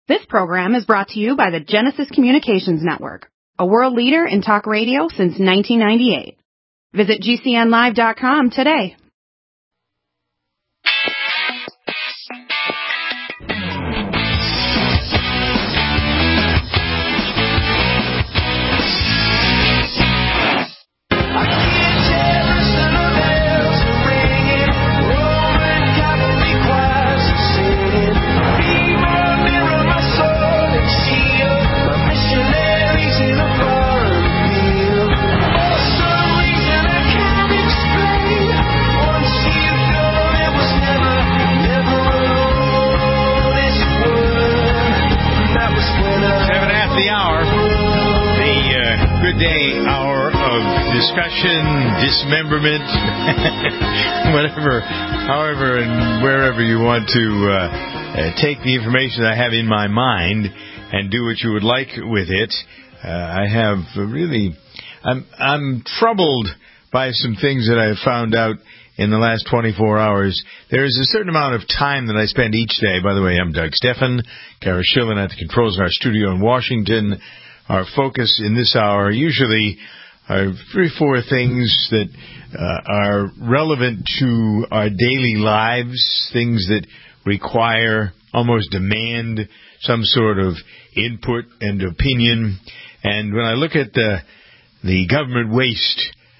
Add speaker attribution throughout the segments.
Speaker 1: This program is brought to you by the Genesis Communications Network, a world leader in talk radio since 1998. Visit GCNlive.com today.
Speaker 2: Discussion, dismemberment, whatever, however and wherever you want to take the information I have in my mind and do what you would like with it. I have I'm troubled by some things that I have found out in the last 24 hours. There is a certain amount of time that I spend each day. By the way, I'm Doug Steffen, Kara Schillen at the controls in our studio in Washington. Our focus in this hour usually are 3 or 4 things that are relevant to our daily lives, things that require, almost demand, some sort of input and opinion. And when I look at the government waste,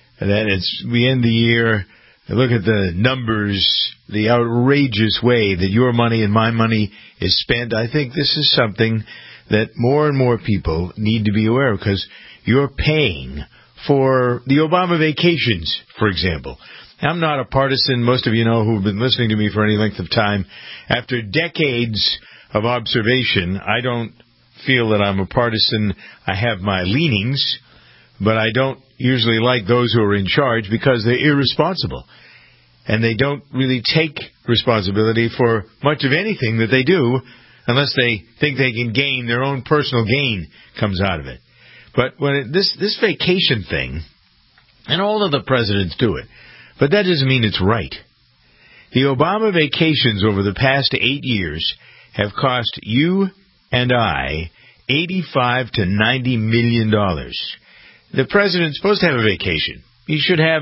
Speaker 2: we end the year, I look at the numbers, the outrageous way that your money and my money is spent, I think this is something that more and more people need to be aware of, because you're paying for the Obama vacations, for example. I'm not a partisan. Most of you know, who have been listening to me for any length of time. After decades of observation, I don't feel that I'm a partisan. I have my leanings, but I don't usually like those who are in charge because they're irresponsible. And they don't really take responsibility for much of anything that they do unless they think they can gain, their own personal gain comes out of it. But when this vacation thing, and all of the presidents do it, but that doesn't mean it's right. The Obama vacations over the past 8 years have cost you and I $85 to $90 million. The president's supposed to have a vacation. He should have,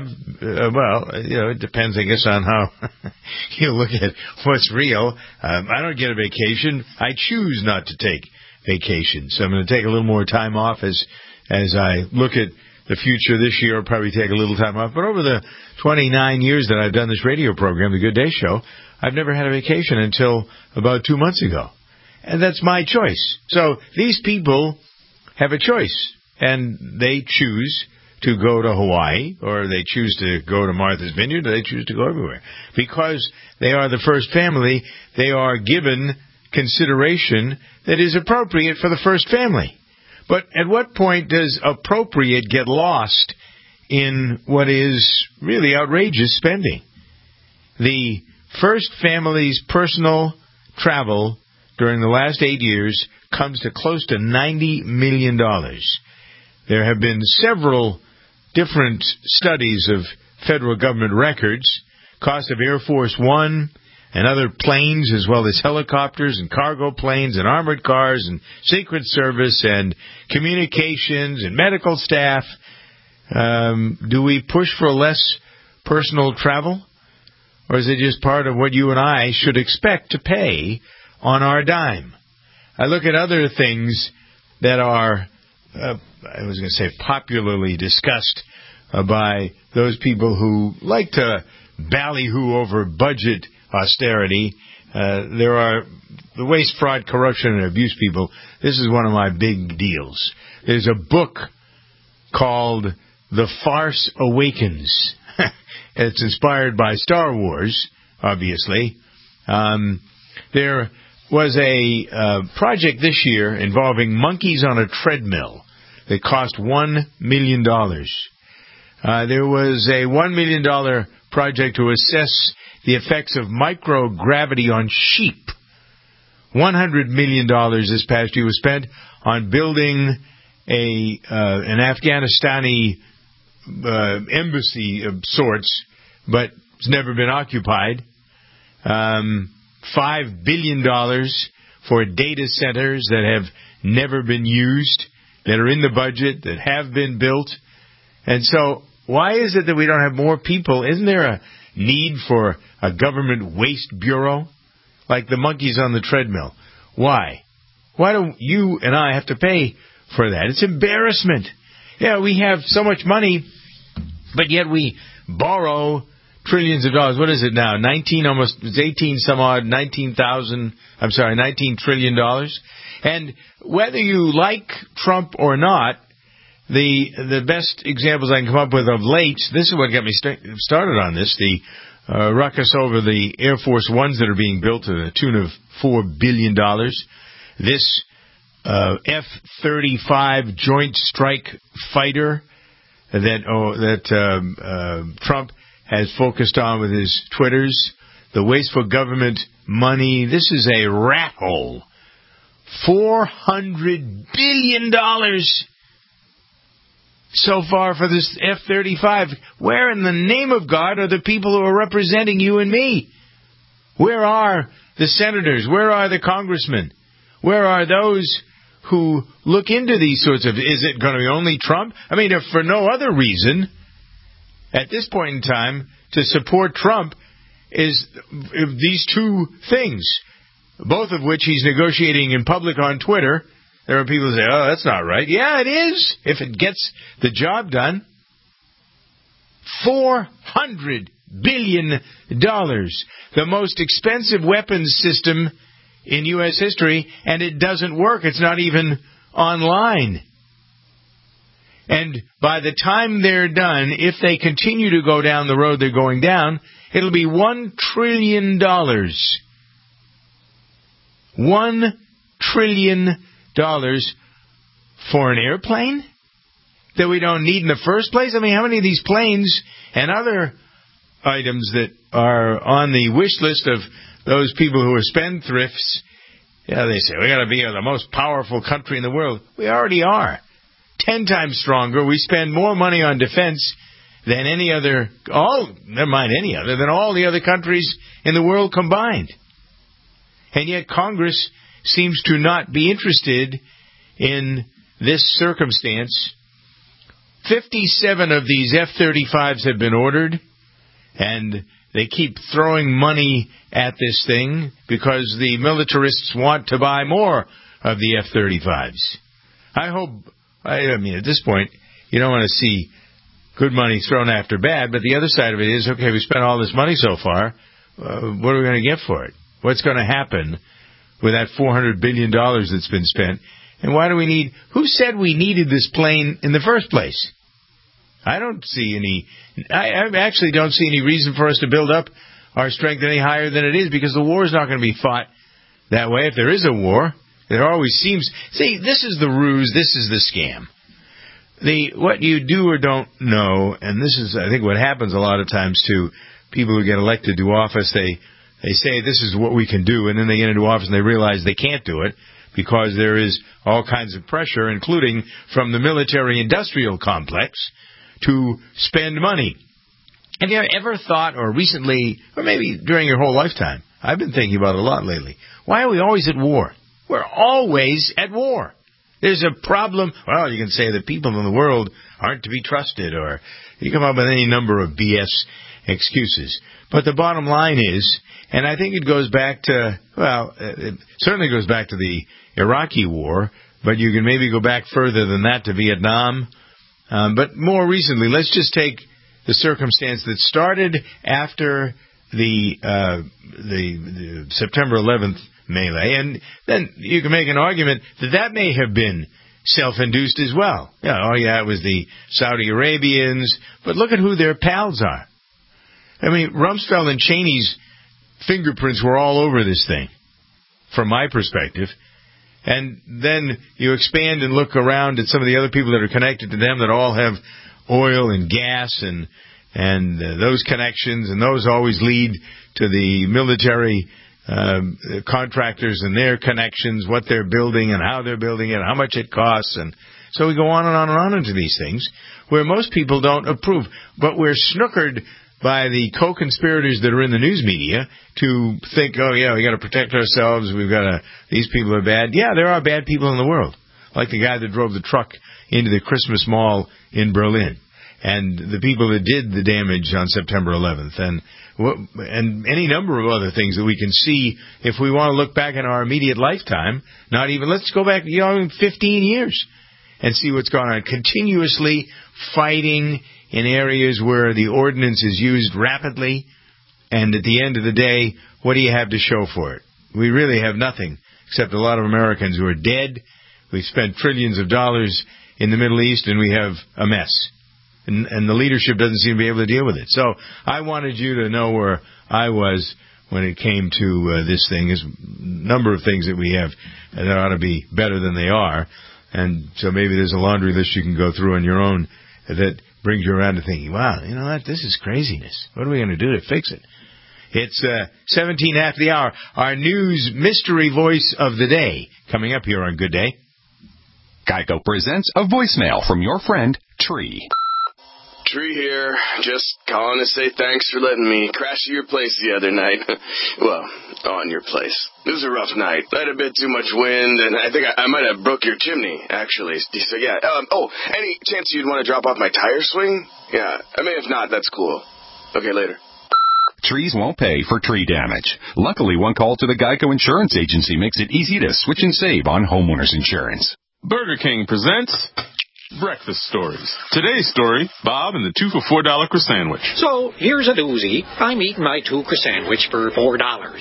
Speaker 2: it depends, I guess, on how you look at what's real. I don't get a vacation. I choose not to take vacation. So I'm going to take a little more time off as I look at the future this year. I'll probably take a little time off. But over the 29 years that I've done this radio program, The Good Day Show, I've never had a vacation until about 2 months ago. And that's my choice. So these people have a choice, and they choose to go to Hawaii, or they choose to go to Martha's Vineyard, or they choose to go everywhere. Because they are the first family, they are given consideration that is appropriate for the first family. But at what point does appropriate get lost in what is really outrageous spending? The first family's personal travel during the last 8 years comes to close to $90 million. There have been several different studies of federal government records, cost of Air Force One and other planes, as well as helicopters and cargo planes and armored cars and Secret Service and communications and medical staff. Do we push for less personal travel? Or is it just part of what you and I should expect to pay on our dime? I look at other things that are, popularly discussed by those people who like to ballyhoo over budget austerity. There are the waste, fraud, corruption, and abuse people. This is one of my big deals. There's a book called The Farce Awakens. It's inspired by Star Wars, obviously. There was a project this year involving monkeys on a treadmill that cost $1 million. There was a $1 million project to assess the effects of microgravity on sheep. $100 million this past year was spent on building an Afghanistani embassy of sorts, but it's never been occupied. $5 billion for data centers that have never been used, that are in the budget, that have been built. And so why is it that we don't have more people? Isn't there a need for a government waste bureau? Like the monkeys on the treadmill. Why? Why don't you and I have to pay for that? It's embarrassment. Yeah, we have so much money, but yet we borrow trillions of dollars. What is it now? 19 trillion dollars. And whether you like Trump or not, the best examples I can come up with of late, this is what got me started on this, the ruckus over the Air Force Ones that are being built to the tune of $4 billion. This F-35 Joint Strike Fighter that Trump has focused on with his Twitters, the wasteful government money. This is a rat hole. $400 billion so far for this F-35. Where in the name of God are the people who are representing you and me? Where are the senators? Where are the congressmen? Where are those who look into these sorts of... Is it going to be only Trump? I mean, if for no other reason, at this point in time, to support Trump is these two things, both of which he's negotiating in public on Twitter. There are people who say, oh, that's not right. Yeah, it is, if it gets the job done. $400 billion. The most expensive weapons system in U.S. history, and it doesn't work. It's not even online. And by the time they're done, if they continue to go down the road they're going down, it'll be $1 trillion. $1 trillion for an airplane that we don't need in the first place? I mean, how many of these planes and other items that are on the wish list of those people who are spendthrifts, they say, we got to be the most powerful country in the world. We already are. 10 times stronger. We spend more money on defense than than all the other countries in the world combined. And yet Congress seems to not be interested in this circumstance. 57 of these F-35s have been ordered, and they keep throwing money at this thing because the militarists want to buy more of the F-35s. I mean, at this point, you don't want to see good money thrown after bad, but the other side of it is, okay, we spent all this money so far, what are we going to get for it? What's going to happen with that $400 billion that's been spent? And why do we need... Who said we needed this plane in the first place? I actually don't see any reason for us to build up our strength any higher than it is, because the war is not going to be fought that way. If there is a war, there always seems... See, this is the ruse, this is the scam. What you do or don't know, and this is, I think, what happens a lot of times to people who get elected to office, they say this is what we can do, and then they get into office and they realize they can't do it because there is all kinds of pressure, including from the military-industrial complex, to spend money. Have you ever thought, or recently, or maybe during your whole lifetime, I've been thinking about it a lot lately, why are we always at war? We're always at war. There's a problem. Well, you can say that people in the world aren't to be trusted, or you come up with any number of BS excuses. But the bottom line is, and I think it goes back to, it certainly goes back to the Iraqi war, but you can maybe go back further than that to Vietnam. But more recently, let's just take the circumstance that started after the September 11th melee, and then you can make an argument that may have been self-induced as well. It was the Saudi Arabians, but look at who their pals are. I mean, Rumsfeld and Cheney's fingerprints were all over this thing, from my perspective. And then you expand and look around at some of the other people that are connected to them that all have oil and gas and those connections, and those always lead to the military contractors and their connections, what they're building and how they're building it, how much it costs. And so we go on and on and on into these things where most people don't approve. But we're snookered by the co-conspirators that are in the news media to think, oh, yeah, we got to protect ourselves. These people are bad. Yeah, there are bad people in the world, like the guy that drove the truck into the Christmas mall in Berlin, and the people that did the damage on September 11th, and any number of other things that we can see if we want to look back in our immediate lifetime. Let's go back, 15 years and see what's going on. Continuously fighting in areas where the ordinance is used rapidly, and at the end of the day, what do you have to show for it? We really have nothing, except a lot of Americans who are dead. We've spent trillions of dollars in the Middle East, and we have a mess. And the leadership doesn't seem to be able to deal with it. So I wanted you to know where I was when it came to this thing. There's a number of things that we have that ought to be better than they are. And so maybe there's a laundry list you can go through on your own that brings you around to thinking, wow, you know what, this is craziness. What are we going to do to fix it? It's 17 after the hour. Our news mystery voice of the day coming up here on Good Day.
Speaker 3: Geico presents a voicemail from your friend, Tree.
Speaker 4: Tree here, just calling to say thanks for letting me crash at your place the other night. Well, on your place. It was a rough night. I had a bit too much wind, and I think I might have broke your chimney, actually. So, yeah. Any chance you'd want to drop off my tire swing? Yeah. If not, that's cool. Okay, later.
Speaker 3: Trees won't pay for tree damage. Luckily, one call to the Geico Insurance Agency makes it easy to switch and save on homeowners insurance.
Speaker 5: Burger King presents Breakfast Stories. Today's story, Bob and the 2 for $4 croissant.
Speaker 6: So, here's a doozy. I'm eating my 2 croissant for $4,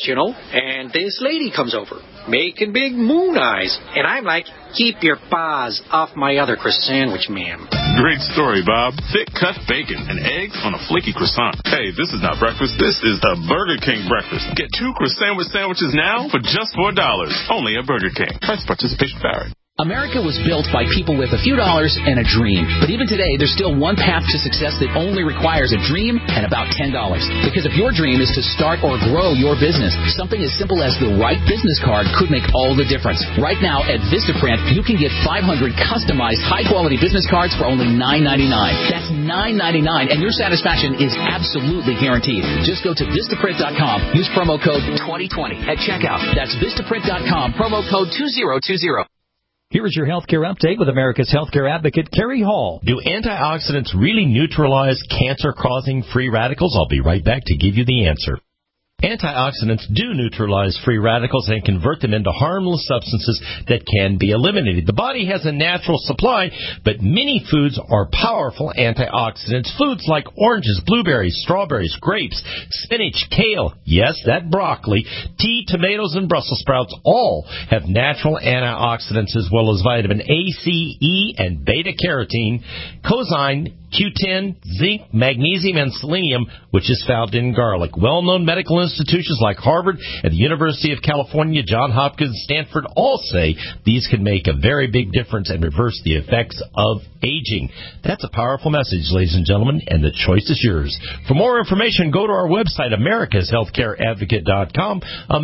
Speaker 6: and this lady comes over, making big moon eyes, and I'm like, keep your paws off my other croissant, ma'am.
Speaker 5: Great story, Bob. Thick-cut bacon and eggs on a flaky croissant. Hey, this is not breakfast. This is a Burger King breakfast. Get 2 croissant sandwiches now for just $4. Only at Burger King. Price participation vary.
Speaker 7: America was built by people with a few dollars and a dream. But even today, there's still one path to success that only requires a dream and about $10. Because if your dream is to start or grow your business, something as simple as the right business card could make all the difference. Right now at Vistaprint, you can get 500 customized high-quality business cards for only $9.99. That's $9.99, and your satisfaction is absolutely guaranteed. Just go to Vistaprint.com. Use promo code 2020 at checkout. That's Vistaprint.com, promo code 2020.
Speaker 8: Here is your healthcare update with America's healthcare advocate, Kerry Hall.
Speaker 9: Do antioxidants really neutralize cancer-causing free radicals? I'll be right back to give you the answer. Antioxidants do neutralize free radicals and convert them into harmless substances that can be eliminated. The body has a natural supply, but many foods are powerful antioxidants. Foods like oranges, blueberries, strawberries, grapes, spinach, kale, yes, that broccoli, tea, tomatoes, and Brussels sprouts all have natural antioxidants as well as vitamin A, C, E, and beta-carotene, coenzyme, Q10, zinc, magnesium, and selenium, which is found in garlic. Well-known medical institutions like Harvard and the University of California, Johns Hopkins, Stanford all say these can make a very big difference and reverse the effects of aging. That's a powerful message, ladies and gentlemen, and the choice is yours. For more information, go to our website, americashealthcareadvocate.com,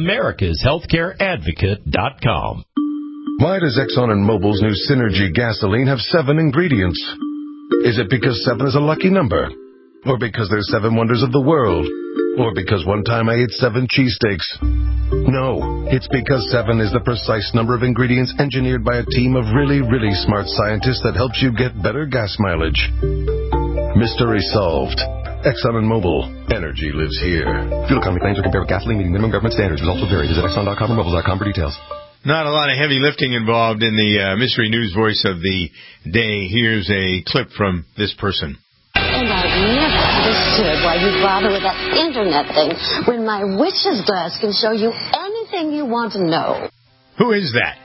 Speaker 9: americashealthcareadvocate.com.
Speaker 10: Why does Exxon and Mobil's new Synergy gasoline have 7 ingredients? Is it because 7 is a lucky number? Or because there's 7 wonders of the world? Or because one time I ate 7 cheesesteaks? No, it's because 7 is the precise number of ingredients engineered by a team of really, really smart scientists that helps you get better gas mileage. Mystery solved. Exxon and Mobil. Energy lives here. Fuel economy claims are compared with gasoline meeting minimum government standards. Results will vary. Visit Exxon.com or Mobil.com for details.
Speaker 2: Not a lot of heavy lifting involved in the mystery news voice of the day. Here's a clip from this person.
Speaker 11: And I've never understood why you bother with that internet thing when my witch's glass can show you anything you want to know.
Speaker 2: Who is that?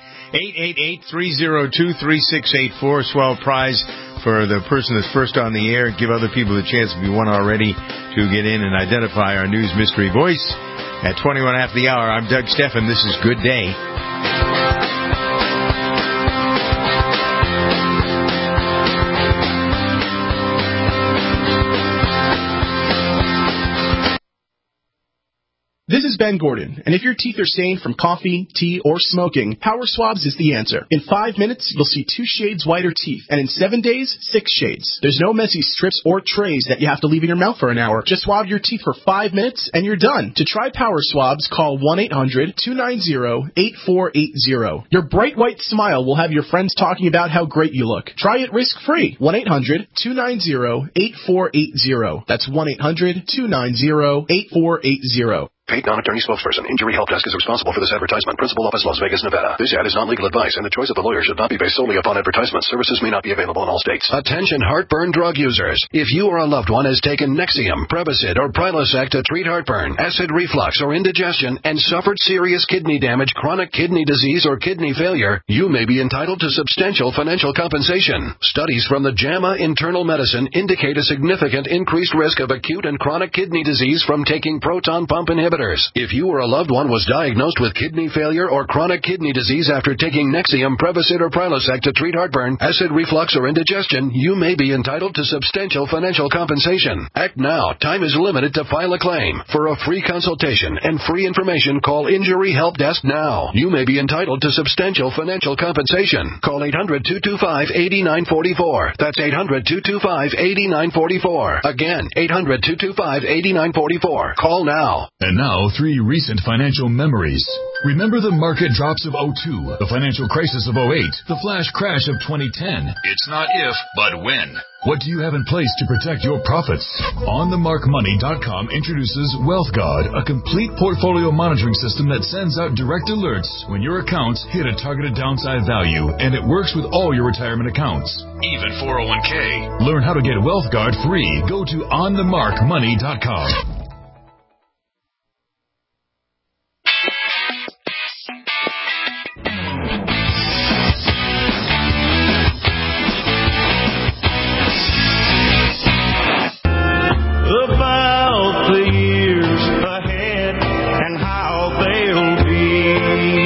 Speaker 2: 888-302-3684. Swell prize for the person that's first on the air. Give other people the chance, if you won already, to get in and identify our news mystery voice. At 21 after the hour, I'm Doug Steffen. This is Good Day.
Speaker 12: This is is Ben Gordon, and if your teeth are stained from coffee, tea, or smoking, Power Swabs is the answer. In 5 minutes, you'll see 2 shades whiter teeth, and in 7 days, 6 shades. There's no messy strips or trays that you have to leave in your mouth for an hour. Just swab your teeth for 5 minutes, and you're done. To try Power Swabs, call 1-800-290-8480. Your bright white smile will have your friends talking about how great you look. Try it risk-free. 1-800-290-8480. That's 1-800-290-8480.
Speaker 13: Paid non-attorney spokesperson. Injury Help Desk is responsible for this advertisement. Principal office, Las Vegas, Nevada. This ad is not legal advice, and the choice of the lawyer should not be based solely upon advertisements. Services may not be available in all states.
Speaker 14: Attention heartburn drug users. If you or a loved one has taken Nexium, Prevacid, or Prilosec to treat heartburn, acid reflux, or indigestion, and suffered serious kidney damage, chronic kidney disease, or kidney failure, you may be entitled to substantial financial compensation. Studies from the JAMA Internal Medicine indicate a significant increased risk of acute and chronic kidney disease from taking proton pump inhibitors. If you or a loved one was diagnosed with kidney failure or chronic kidney disease after taking Nexium, Prevacid, or Prilosec to treat heartburn, acid reflux, or indigestion, you may be entitled to substantial financial compensation. Act now. Time is limited to file a claim. For a free consultation and free information, call Injury Help Desk now. You may be entitled to substantial financial compensation. Call 800-225-8944. That's 800-225-8944. Again, 800-225-8944. Call now.
Speaker 15: And now, 3 recent financial memories. Remember the market drops of 2002, the financial crisis of 2008, the flash crash of 2010. It's not if, but when. What do you have in place to protect your profits? OnTheMarkMoney.com introduces WealthGuard, a complete portfolio monitoring system that sends out direct alerts when your accounts hit a targeted downside value, and it works with all your retirement accounts, even 401k. Learn how to get WealthGuard free. Go to OnTheMarkMoney.com.
Speaker 16: About the years ahead and how they'll be.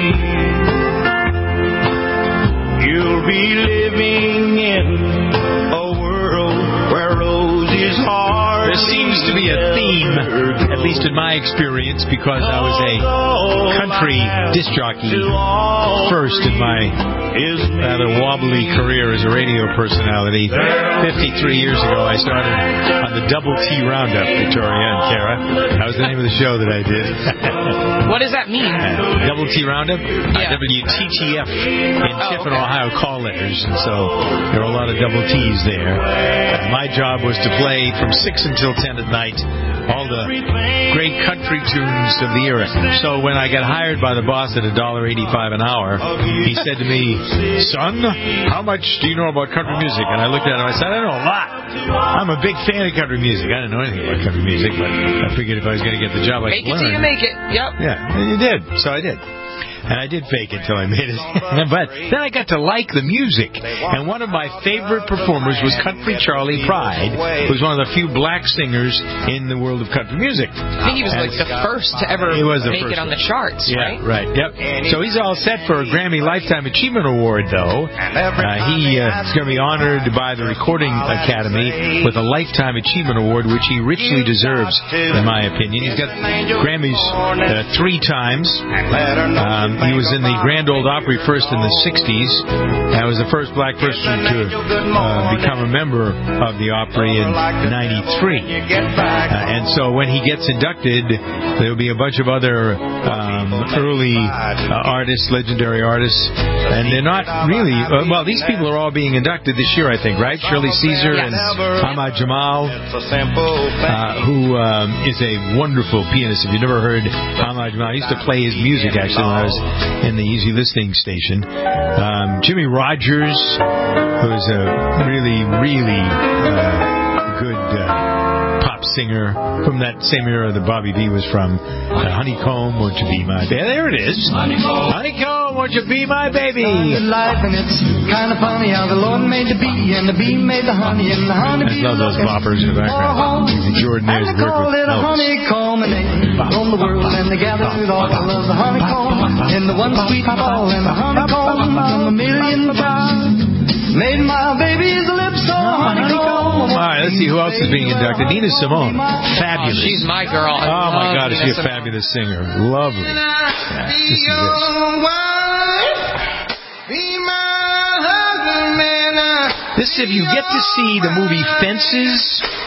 Speaker 16: You'll be living in a world where roses are.
Speaker 2: There seems to be a theme, at least in my experience, because I was a country disc jockey first in my rather wobbly career as a radio personality. 53 years ago, I started on the Double T Roundup, Victoria and Kara. That was the name of the show that I did.
Speaker 17: What does that mean?
Speaker 2: Double T Roundup?
Speaker 17: Yeah.
Speaker 2: WTTF in Tiffin, Ohio call letters, and so there were a lot of double T's there. My job was to play from 6 until 10 at night all the great country tunes of the era. So when I got hired by the boss at $1.85 an hour, he said to me, "Son, how much do you know about country music?" And I looked at him and I said, "I know a lot. I'm a big fan of country music." I didn't know anything about country music, but I figured if I was going to get the job, I could learn.
Speaker 17: Make it till you make it. Yep.
Speaker 2: Yeah, and you did. So I did. And I did fake it till I made it. But then I got to like the music. And one of my favorite performers was Country Charlie Pride, who was one of the few black singers in the world of country music.
Speaker 17: I think he was like the first to ever make it on the charts, right?
Speaker 2: Yeah, right. Yep. So he's all set for a Grammy Lifetime Achievement Award, though. He is going to be honored by the Recording Academy with a Lifetime Achievement Award, which he richly deserves, in my opinion. He's got Grammys 3 times. He was in the Grand Ole Opry first in the 60s. I was the first black person to become a member of the Opry in 93. And so when he gets inducted, there will be a bunch of other early artists, legendary artists. And they're not really... well, these people are all being inducted this year, I think, right? Shirley Caesar and Ahmad Jamal, who is a wonderful pianist. If you've never heard Ahmad Jamal, I used to play his music, actually, when I was in the Easy Listening station. Jimmy Rogers, who is a really, really good pop singer from that same era that Bobby B was from. Honeycomb, won't you be my baby? There it is. Honeycomb, won't you be my baby?
Speaker 16: Life and it's kind of funny how the Lord made the bee and the bee made the honey and the honey.
Speaker 2: I love those boppers in the background. Jordan there's
Speaker 16: and they call it a honeycomb and they roam the world and they gather with all the love the honeycomb in the one sweet fall and the honeycomb from a million jars made my baby's lips so honeycomb.
Speaker 2: right, let's see who else is being inducted. Nina Simone. Fabulous.
Speaker 17: She's my girl.
Speaker 2: Oh, my God, is she a
Speaker 17: Simone.
Speaker 2: fabulous singer. Lovely. Yeah, this is this, if you get to see the movie Fences,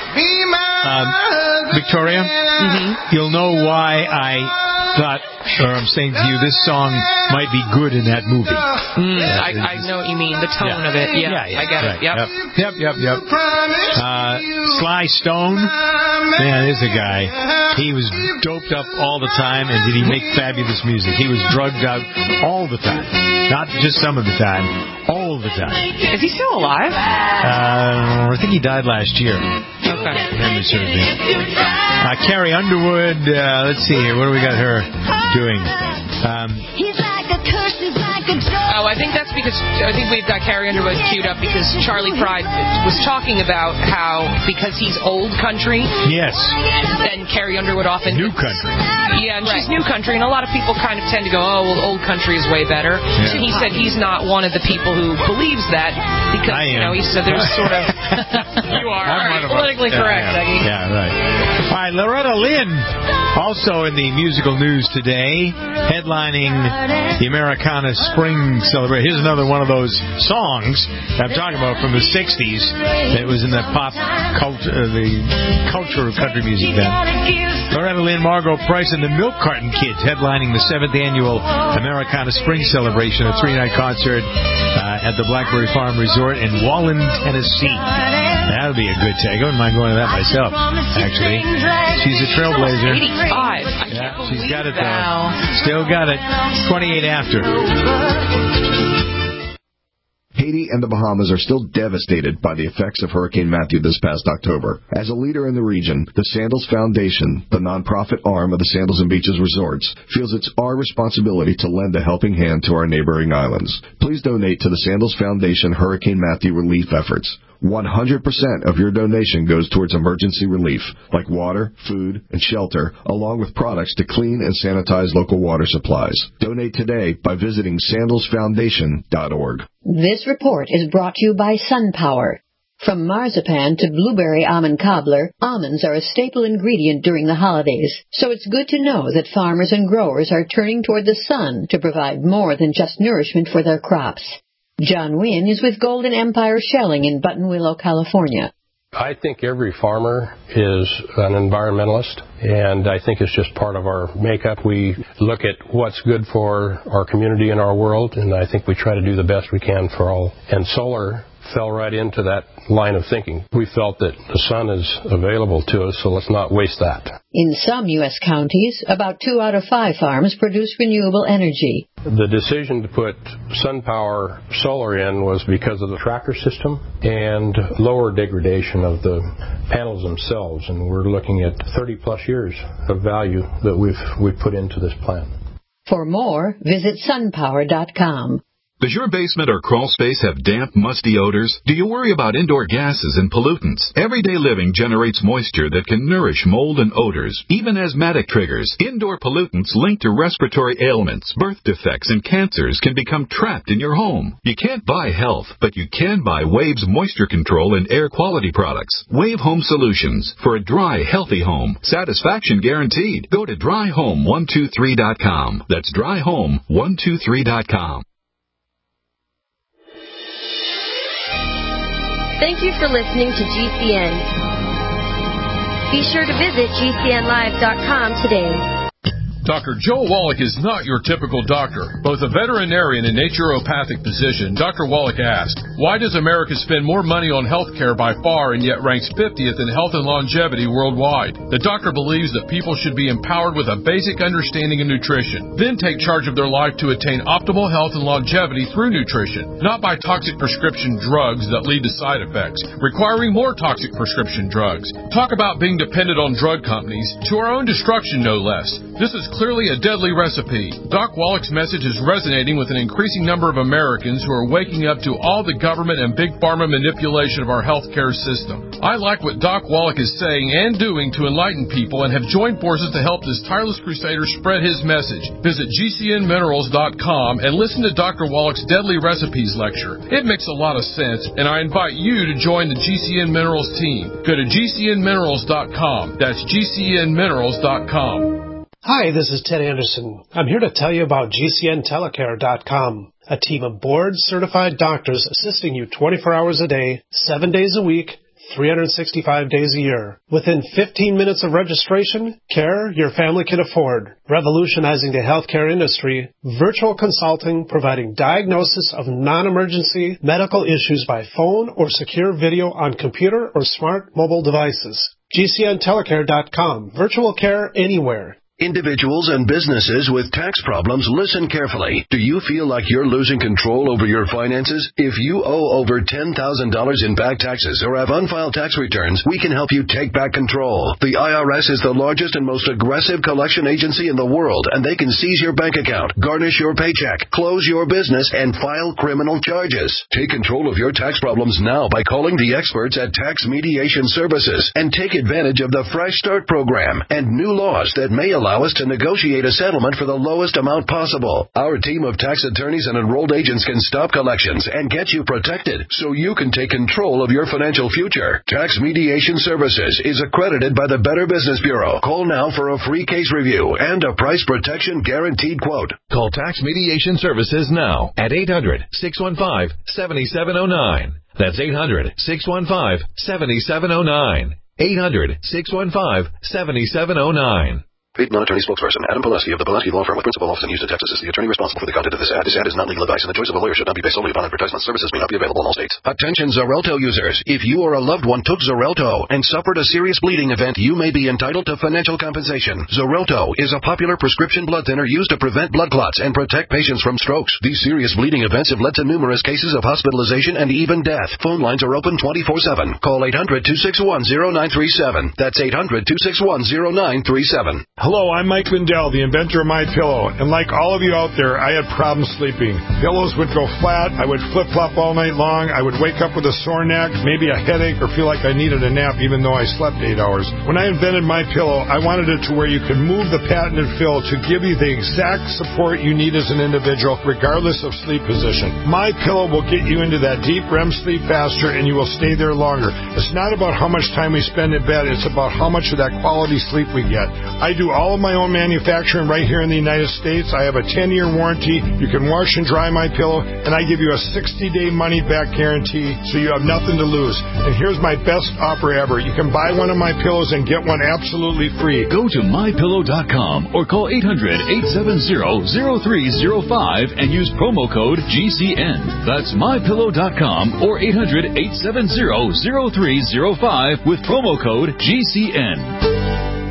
Speaker 2: Victoria, you'll know why I thought, or I'm saying to you, this song might be good in that movie.
Speaker 17: I know what you mean. The tone of it. Yeah, I get it.
Speaker 2: Yep. Sly Stone, man, there's a guy. He was doped up all the time, and did he make fabulous music? He was drugged out all the time. Not just some of the time, all the time.
Speaker 17: Is he still alive?
Speaker 2: I think he died last year.
Speaker 17: Okay.
Speaker 2: Memory serves me. Carrie Underwood, let's see here. What do we got her doing?
Speaker 17: Oh, I think that's because we've got Carrie Underwood queued up because Charlie Pride was talking about how because he's old country.
Speaker 2: Yes.
Speaker 17: And Carrie Underwood often
Speaker 2: new country.
Speaker 17: Yeah, and she's new country, and a lot of people kind of tend to go, oh, well, old country is way better.
Speaker 2: Yeah.
Speaker 17: He said he's not one of the people who believes that because he said there's sort of you are politically correct, Dougie.
Speaker 2: Yeah, right. All right, Loretta Lynn, also in the musical news today, headlining the Americana Spring Celebration. Here's another one of those songs I'm talking about from the 60s that was in the pop culture, the culture of country music then. Loretta Lynn, Margot Price, and the Milk Carton Kids headlining the 7th annual Americana Spring Celebration, a 3-night concert at the Blackberry Farm Resort in Wallen, Tennessee. That would be a good take. I wouldn't mind going to that myself, actually. She's a trailblazer.
Speaker 17: 85.
Speaker 2: She's got it, though. Still got it. 28 after.
Speaker 18: Haiti and the Bahamas are still devastated by the effects of Hurricane Matthew this past October. As a leader in the region, the Sandals Foundation, the nonprofit arm of the Sandals and Beaches Resorts, feels it's our responsibility to lend a helping hand to our neighboring islands. Please donate to the Sandals Foundation Hurricane Matthew relief efforts. 100% of your donation goes towards emergency relief, like water, food, and shelter, along with products to clean and sanitize local water supplies. Donate today by visiting sandalsfoundation.org.
Speaker 19: This report is brought to you by SunPower. From marzipan to blueberry almond cobbler, almonds are a staple ingredient during the holidays, so it's good to know that farmers and growers are turning toward the sun to provide more than just nourishment for their crops. John Wynn is with Golden Empire Shelling in Buttonwillow, California.
Speaker 20: I think every farmer is an environmentalist, and I think it's just part of our makeup. We look at what's good for our community and our world, and I think we try to do the best we can for all. And solar fell right into that line of thinking. We felt that the sun is available to us, so let's not waste that.
Speaker 19: In some U.S. counties, about 2 out of 5 farms produce renewable energy.
Speaker 20: The decision to put SunPower solar in was because of the tracker system and lower degradation of the panels themselves, and we're looking at 30-plus years of value that we've put into this plan.
Speaker 19: For more, visit sunpower.com.
Speaker 3: Does your basement or crawl space have damp, musty odors? Do you worry about indoor gases and pollutants? Everyday living generates moisture that can nourish mold and odors, even asthmatic triggers. Indoor pollutants linked to respiratory ailments, birth defects, and cancers can become trapped in your home. You can't buy health, but you can buy Wave's moisture control and air quality products. Wave Home Solutions for a dry, healthy home. Satisfaction guaranteed. Go to dryhome123.com. That's dryhome123.com.
Speaker 21: Thank you for listening to GCN. Be sure to visit GCNlive.com today.
Speaker 22: Dr. Joel Wallach is not your typical doctor. Both a veterinarian and naturopathic physician, Dr. Wallach asked, why does America spend more money on health care by far and yet ranks 50th in health and longevity worldwide? The doctor believes that people should be empowered with a basic understanding of nutrition, then take charge of their life to attain optimal health and longevity through nutrition, not by toxic prescription drugs that lead to side effects, requiring more toxic prescription drugs. Talk about being dependent on drug companies, to our own destruction no less. This is clearly a deadly recipe. Doc Wallach's message is resonating with an increasing number of Americans who are waking up to all the government and big pharma manipulation of our healthcare system. I like what Doc Wallach is saying and doing to enlighten people and have joined forces to help this tireless crusader spread his message. Visit GCNminerals.com and listen to Dr. Wallach's Deadly Recipes lecture. It makes a lot of sense, and I invite you to join the GCN Minerals team. Go to GCNminerals.com. That's GCNminerals.com.
Speaker 1: Hi, this is Ted Anderson. I'm here to tell you about GCNtelecare.com, a team of board-certified doctors assisting you 24 hours a day, 7 days a week, 365 days a year. Within 15 minutes of registration, care your family can afford. Revolutionizing the healthcare industry, virtual consulting providing diagnosis of non-emergency medical issues by phone or secure video on computer or smart mobile devices. GCNtelecare.com. Virtual care anywhere.
Speaker 14: Individuals and businesses with tax problems, listen carefully. Do you feel like you're losing control over your finances? If you owe over $10,000 in back taxes or have unfiled tax returns, we can help you take back control. The IRS is the largest and most aggressive collection agency in the world, and they can seize your bank account, garnish your paycheck, close your business, and file criminal charges. Take control of your tax problems now by calling the experts at Tax Mediation Services and take advantage of the Fresh Start program and new laws that may allow us to negotiate a settlement for the lowest amount possible. Our team of tax attorneys and enrolled agents can stop collections and get you protected so you can take control of your financial future. Tax Mediation Services is accredited by the Better Business Bureau. Call now for a free case review and a price protection guaranteed quote.
Speaker 3: Call Tax Mediation Services now at 800-615-7709. That's 800-615-7709. 800-615-7709.
Speaker 13: Paid non-attorney spokesperson Adam Pileski of the Pileski Law Firm with principal office in Houston, Texas is the attorney responsible for the content of this ad. This ad is not legal advice, and the choice of a lawyer should not be based solely upon advertisement. Services may not be available in all states.
Speaker 14: Attention Xarelto users. If you or a loved one took Xarelto and suffered a serious bleeding event, you may be entitled to financial compensation. Xarelto is a popular prescription blood thinner used to prevent blood clots and protect patients from strokes. These serious bleeding events have led to numerous cases of hospitalization and even death. Phone lines are open 24/7. Call 800-261-0937. That's 800-261-0937.
Speaker 4: Hello, I'm Mike Lindell, the inventor of MyPillow, and like all of you out there, I had problems sleeping. Pillows would go flat, I would flip-flop all night long, I would wake up with a sore neck, maybe a headache, or feel like I needed a nap even though I slept 8 hours. When I invented MyPillow, I wanted it to where you could move the patented fill to give you the exact support you need as an individual, regardless of sleep position. MyPillow will get you into that deep REM sleep faster, and you will stay there longer. It's not about how much time we spend in bed, it's about how much of that quality sleep we get. I do all of my own manufacturing right here in the United States. I have a 10-year warranty. You can wash and dry my pillow, and I give you a 60-day money-back guarantee, so you have nothing to lose. And here's my best offer ever. You can buy one of my pillows and get one absolutely free.
Speaker 15: Go to MyPillow.com or call 800-870-0305 and use promo code GCN. That's MyPillow.com or 800-870-0305 with promo code GCN.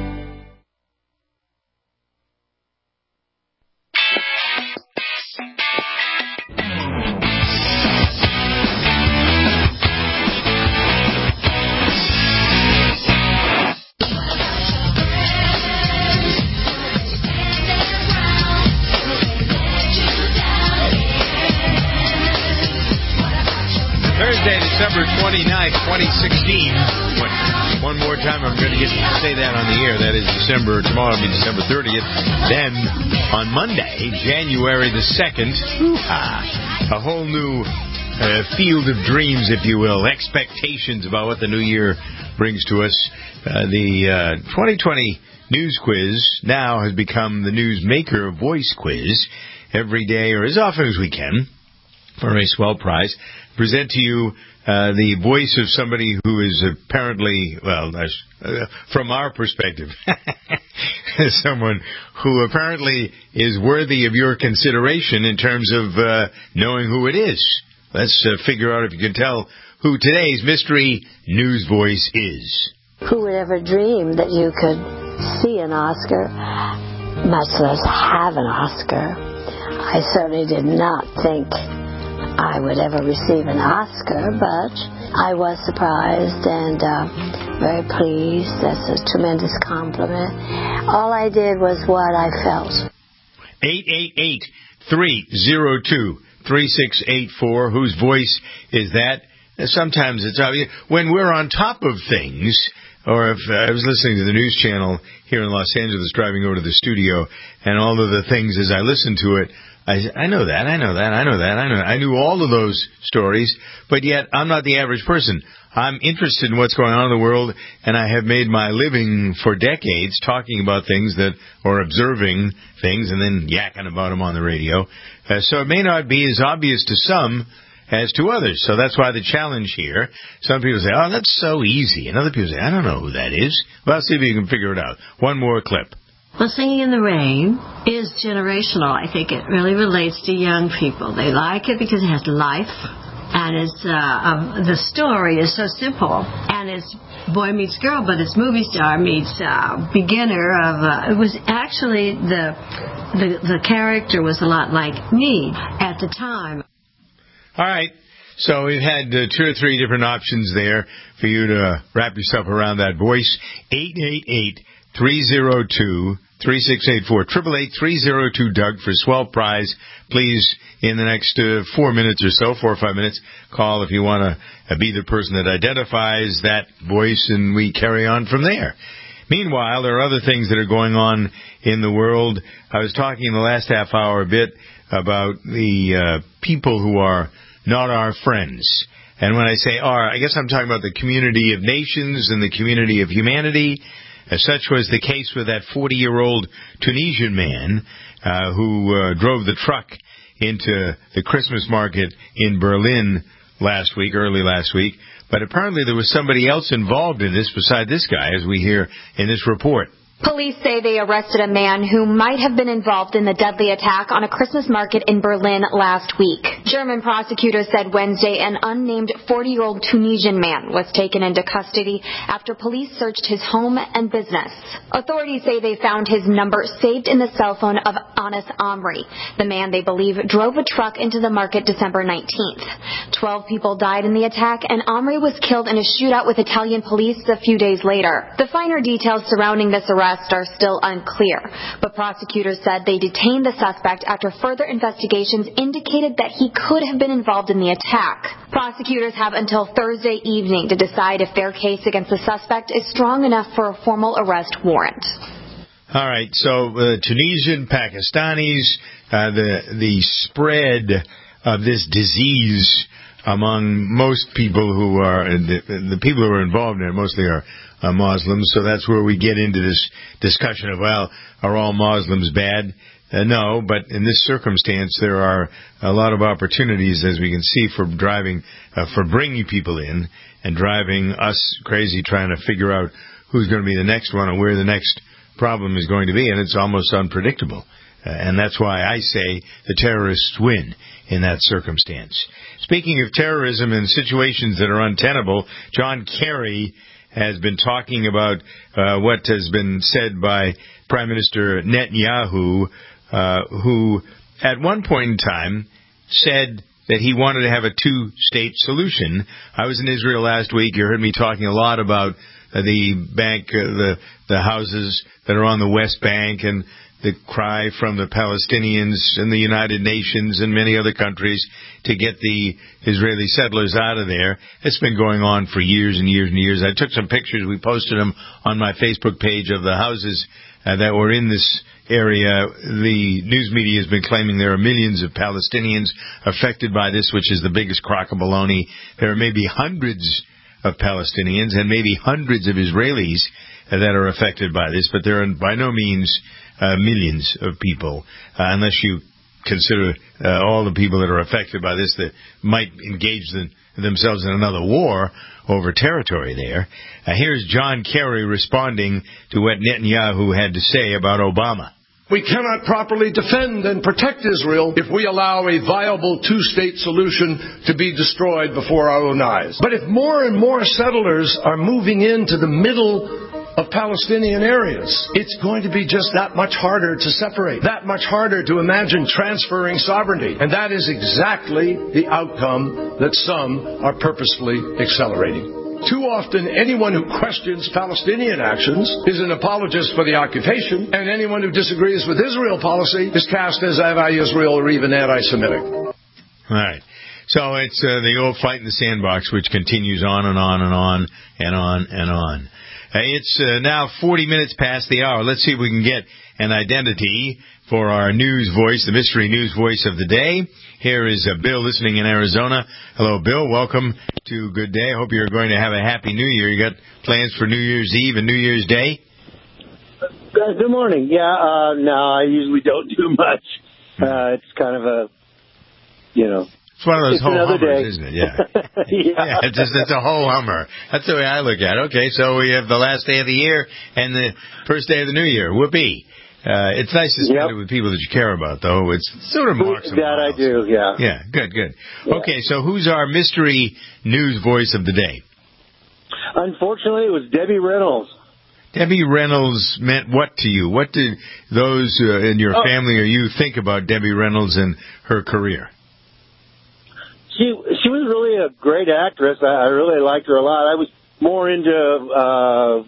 Speaker 2: December 29th, 2016. One more time, I'm going to say that on the air. That is tomorrow will be December 30th. Then, on Monday, January the 2nd, a whole new field of dreams, if you will, expectations about what the new year brings to us. The 2020 News Quiz now has become the Newsmaker Voice Quiz every day, or as often as we can, for a swell prize. Present to you the voice of somebody who is apparently, from our perspective, someone who apparently is worthy of your consideration in terms of knowing who it is. Let's figure out if you can tell who today's mystery news voice is.
Speaker 11: Who would ever dream that you could see an Oscar, much less have an Oscar? I certainly did not think I would ever receive an Oscar, but I was surprised and very pleased. That's a tremendous compliment. All I did was what I felt.
Speaker 2: 888-302-3684. Whose voice is that? Sometimes it's obvious. When we're on top of things, or if I was listening to the news channel here in Los Angeles driving over to the studio, and all of the things as I listened to it, I know that. I knew all of those stories, but yet I'm not the average person. I'm interested in what's going on in the world, and I have made my living for decades talking about things or observing things and then yakking about them on the radio. So it may not be as obvious to some as to others. So that's why the challenge here. Some people say, oh, that's so easy. And other people say, I don't know who that is. Well, see if you can figure it out. One more clip.
Speaker 5: Well, Singing in the Rain is generational. I think it really relates to young people. They like it because it has life. And it's the story is so simple. And it's boy meets girl, but it's movie star meets beginner of... it was actually the character was a lot like me at the time.
Speaker 2: All right, so we've had 2 or 3 different options there for you to wrap yourself around that voice. 888-302-3684. 888-302-DOUG for swell prize. Please, in the next 4 minutes or so, 4 or 5 minutes, call if you want to be the person that identifies that voice, and we carry on from there. Meanwhile, there are other things that are going on in the world. I was talking in the last half hour a bit about the people who are not our friends. And when I say are, I guess I'm talking about the community of nations and the community of humanity. As such was the case with that 40-year-old Tunisian man who drove the truck into the Christmas market in Berlin early last week. But apparently there was somebody else involved in this beside this guy, as we hear in this report.
Speaker 6: Police say they arrested a man who might have been involved in the deadly attack on a Christmas market in Berlin last week. German prosecutors said Wednesday an unnamed 40-year-old Tunisian man was taken into custody after police searched his home and business. Authorities say they found his number saved in the cell phone of Anas Amri, the man they believe drove a truck into the market December 19th. 12 people died in the attack, and Amri was killed in a shootout with Italian police a few days later. The finer details surrounding this arrest are still unclear, but prosecutors said they detained the suspect after further investigations indicated that he could have been involved in the attack. Prosecutors have until Thursday evening to decide if their case against the suspect is strong enough for a formal arrest warrant.
Speaker 2: All right, so Tunisian, Pakistanis, the spread of this disease among most people who are, the people who are involved in it mostly are Muslims, so that's where we get into this discussion of, well, are all Muslims bad? No, but in this circumstance, there are a lot of opportunities, as we can see, for bringing people in and driving us crazy trying to figure out who's going to be the next one and where the next problem is going to be, and it's almost unpredictable. And that's why I say the terrorists win in that circumstance. Speaking of terrorism and situations that are untenable, John Kerry has been talking about what has been said by Prime Minister Netanyahu, who at one point in time said that he wanted to have a two-state solution. I was in Israel last week. You heard me talking a lot about the houses that are on the West Bank and the cry from the Palestinians and the United Nations and many other countries to get the Israeli settlers out of there. It's been going on for years and years and years. I took some pictures. We posted them on my Facebook page of the houses that were in this area. The news media has been claiming there are millions of Palestinians affected by this, which is the biggest crock of baloney. There are maybe hundreds of Palestinians and maybe hundreds of Israelis that are affected by this, but there are by no means millions of people, unless you consider all the people that are affected by this that might engage themselves in another war over territory there. Here's John Kerry responding to what Netanyahu had to say about Obama.
Speaker 23: We cannot properly defend and protect Israel if we allow a viable two-state solution to be destroyed before our own eyes. But if more and more settlers are moving into the middle of Palestinian areas. It's going to be just that much harder to separate, that much harder to imagine transferring sovereignty. And that is exactly the outcome that some are purposefully accelerating. Too often, anyone who questions Palestinian actions is an apologist for the occupation, and anyone who disagrees with Israel policy is cast as anti-Israel or even anti-Semitic.
Speaker 2: All right. So it's the old fight in the sandbox, which continues on and on and on and on and on. It's now 40 minutes past the hour. Let's see if we can get an identity for our news voice, the mystery news voice of the day. Here is Bill listening in Arizona. Hello, Bill. Welcome to Good Day. I hope you're going to have a happy New Year. You got plans for New Year's Eve and New Year's Day?
Speaker 7: Good morning. Yeah, no, I usually don't do much. It's kind of a,
Speaker 2: It's one of those whole hummers,
Speaker 7: day.
Speaker 2: Isn't it? Yeah. Yeah, it's a whole hummer. That's the way I look at it. Okay, so we have the last day of the year and the first day of the new year. Whoopee. It's nice to spend it with people that you care about, though. It's sort of marks
Speaker 7: that I do, yeah.
Speaker 2: Yeah, good. Yeah. Okay, so who's our mystery news voice of the day?
Speaker 7: Unfortunately, it was Debbie Reynolds.
Speaker 2: Debbie Reynolds meant what to you? What did those in your family or you think about Debbie Reynolds and her career?
Speaker 7: She was really a great actress. I really liked her a lot. I was more into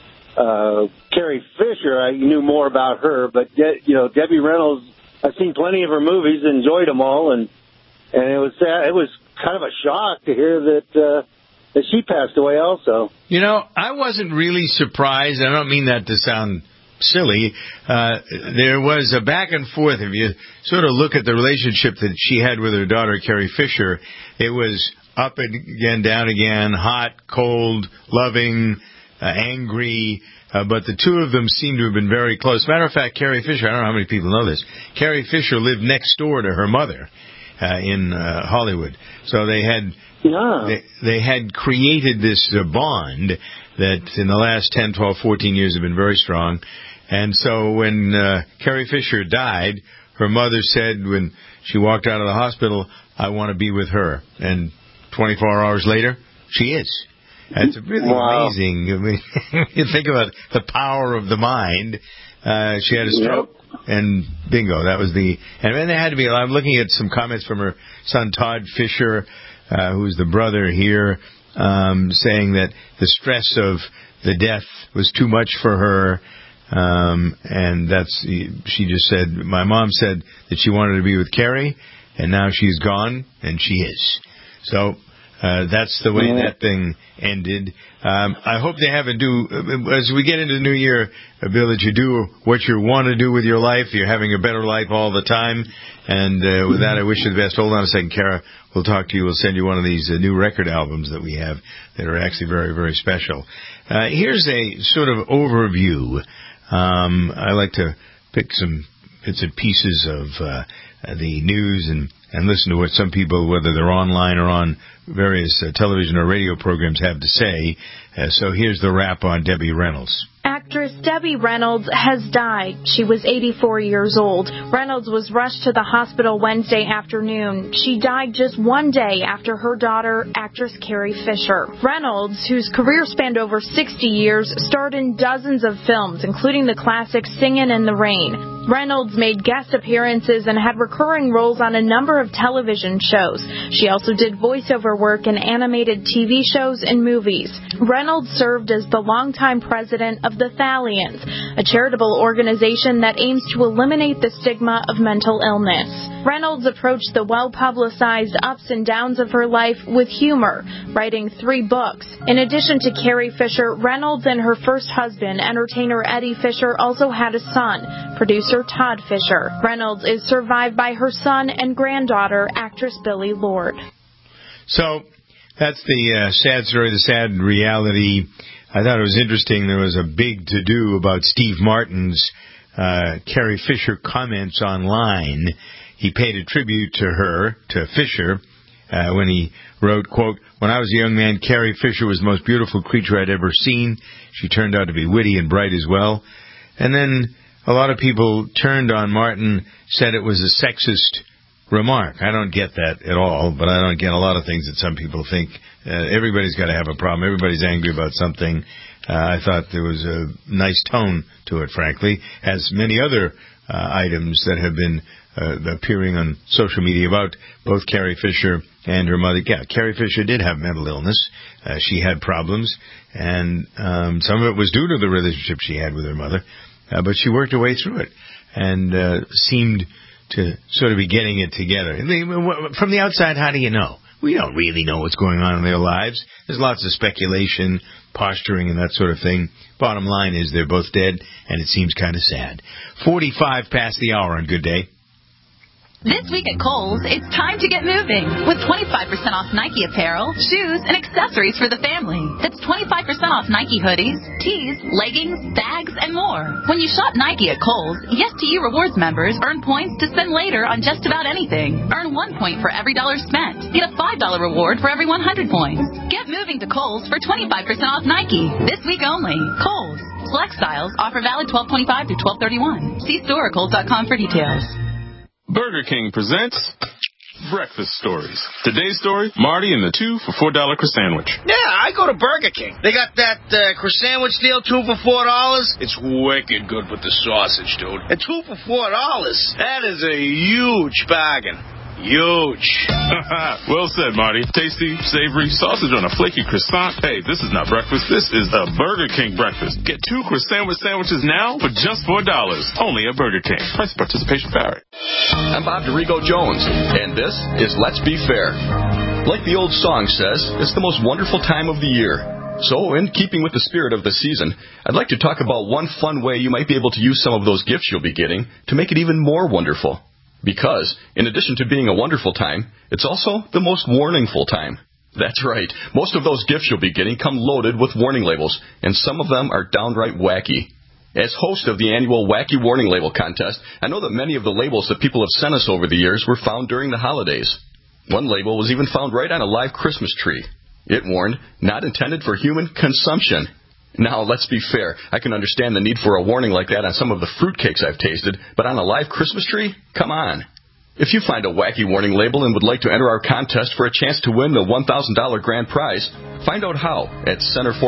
Speaker 7: Carrie Fisher. I knew more about her, but Debbie Reynolds, I've seen plenty of her movies, enjoyed them all, and it was kind of a shock to hear that she passed away also.
Speaker 2: I wasn't really surprised. I don't mean that to sound silly. There was a back and forth. If you sort of look at the relationship that she had with her daughter, Carrie Fisher, it was up again, down again, hot, cold, loving, angry, but the two of them seem to have been very close. Matter of fact, Carrie Fisher, I don't know how many people know this, Carrie Fisher lived next door to her mother in Hollywood. So they had created this bond that in the last 10, 12, 14 years have been very strong. And so when Carrie Fisher died, her mother said when she walked out of the hospital, I want to be with her. And 24 hours later, she is. That's really amazing. I mean, you think about the power of the mind. She had a stroke, and bingo, that was the... And then there had to be... I'm looking at some comments from her son, Todd Fisher, who's the brother here, saying that the stress of the death was too much for her. And she just said, my mom said that she wanted to be with Carrie, and now she's gone, and she is. So... that's the way that thing ended. I hope they have as we get into the new year, Bill, that you do what you want to do with your life. You're having a better life all the time. And with that, I wish you the best. Hold on a second, Kara. We'll talk to you. We'll send you one of these new record albums that we have that are actually very, very special. Here's a sort of overview. I like to pick some bits and pieces of the news and listen to what some people, whether they're online or on various television or radio programs, have to say. So here's the wrap on Debbie Reynolds.
Speaker 8: Actress Debbie Reynolds has died. She was 84 years old. Reynolds was rushed to the hospital Wednesday afternoon. She died just one day after her daughter, actress Carrie Fisher. Reynolds, whose career spanned over 60 years, starred in dozens of films, including the classic Singin' in the Rain. Reynolds made guest appearances and had recurring roles on a number of television shows. She also did voiceover work in animated TV shows and movies. Reynolds served as the longtime president of the Thalians, a charitable organization that aims to eliminate the stigma of mental illness. Reynolds approached the well-publicized ups and downs of her life with humor, writing 3 books. In addition to Carrie Fisher, Reynolds and her first husband, entertainer Eddie Fisher, also had a son, producer Todd Fisher. Reynolds is survived by her son and granddaughter, actress Billie Lourd.
Speaker 2: So, that's the sad story, the sad reality. I thought it was interesting. There was a big to-do about Steve Martin's Carrie Fisher comments online. He paid a tribute to her, to Fisher, when he wrote, quote, "When I was a young man, Carrie Fisher was the most beautiful creature I'd ever seen. She turned out to be witty and bright as well." And then a lot of people turned on Martin, said it was a sexist remark. I don't get that at all, but I don't get a lot of things that some people think. Everybody's got to have a problem. Everybody's angry about something. I thought there was a nice tone to it, frankly, as many other items that have been appearing on social media about both Carrie Fisher and her mother. Yeah, Carrie Fisher did have mental illness. She had problems, and some of it was due to the relationship she had with her mother, but she worked her way through it and seemed to sort of be getting it together. From the outside, how do you know? We don't really know what's going on in their lives. There's lots of speculation, posturing, and that sort of thing. Bottom line is they're both dead, and it seems kind of sad. 45 past the hour on Good Day.
Speaker 9: This week at Kohl's, it's time to get moving with 25% off Nike apparel, shoes, and accessories for the family. That's 25% off Nike hoodies, tees, leggings, bags, and more. When you shop Nike at Kohl's, Yes to You Rewards members earn points to spend later on just about anything. Earn 1 point for every $1 spent. Get a $5 reward for every 100 points. Get moving to Kohl's for 25% off Nike. This week only. Kohl's. Select styles. Offer valid 12/25 through 12/31. See store or Kohl's.com for details.
Speaker 10: Burger King presents Breakfast Stories. Today's story, Marty and the 2 for $4 croissant.
Speaker 12: Yeah, I go to Burger King. They got that croissant deal, 2 for $4. It's wicked good with the sausage, dude. And 2 for $4. That is a huge bargain. Huge.
Speaker 10: Well said, Marty. Tasty, savory, sausage on a flaky croissant. Hey, this is not breakfast. This is a Burger King breakfast. Get 2 croissant sandwiches now for just $4. Only at Burger King. Price participation vary.
Speaker 24: I'm Bob DeRigo Jones, and this is Let's Be Fair. Like the old song says, it's the most wonderful time of the year. So, in keeping with the spirit of the season, I'd like to talk about one fun way you might be able to use some of those gifts you'll be getting to make it even more wonderful. Because, in addition to being a wonderful time, it's also the most warningful time. That's right. Most of those gifts you'll be getting come loaded with warning labels, and some of them are downright wacky. As host of the annual Wacky Warning Label Contest, I know that many of the labels that people have sent us over the years were found during the holidays. One label was even found right on a live Christmas tree. It warned, not intended for human consumption. Now, let's be fair. I can understand the need for a warning like that on some of the fruitcakes I've tasted, but on a live Christmas tree? Come on. If you find a wacky warning label and would like to enter our contest for a chance to win the $1,000 grand prize, find out how at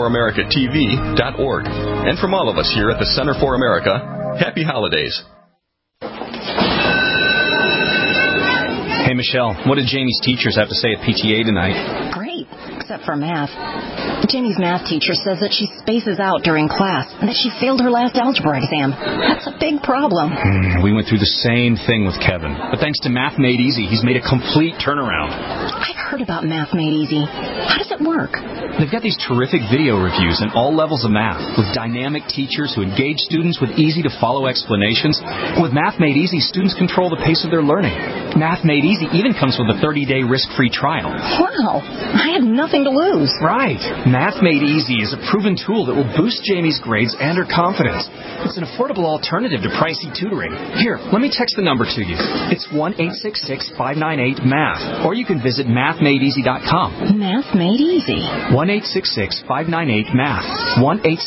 Speaker 24: CenterForAmericaTV.org. And from all of us here at the Center for America, happy holidays.
Speaker 25: Hey, Michelle, what did Jamie's teachers have to say at PTA tonight?
Speaker 26: Great, except for math. Jamie's math teacher says that she spaces out during class and that she failed her last algebra exam. That's a big problem.
Speaker 25: We went through the same thing with Kevin. But thanks to Math Made Easy, he's made a complete turnaround.
Speaker 26: I've heard about Math Made Easy. How does it work?
Speaker 25: They've got these terrific video reviews in all levels of math, with dynamic teachers who engage students with easy-to-follow explanations. And with Math Made Easy, students control the pace of their learning. Math Made Easy even comes with a 30-day risk-free trial.
Speaker 26: Wow, I had nothing to lose.
Speaker 25: Right. Math Made Easy is a proven tool that will boost Jamie's grades and her confidence. It's an affordable alternative to pricey tutoring. Here, let me text the number to you. It's 1-866-598-MATH, or you can visit mathmadeeasy.com.
Speaker 26: Math Made Easy.
Speaker 25: 1-866-598-MATH.